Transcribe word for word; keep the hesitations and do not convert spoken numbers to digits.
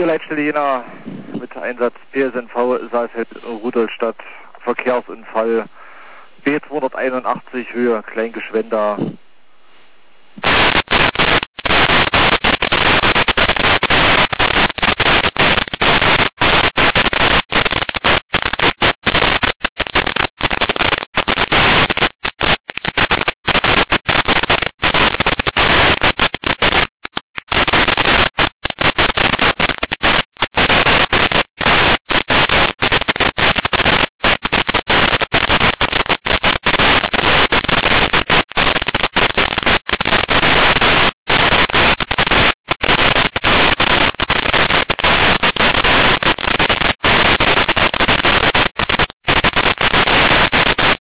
Leitstelle Jena mit Einsatz P S N V Saalfeld-Rudolstadt, Verkehrsunfall B zweihunderteinundachtzig Höhe Kleingeschwender.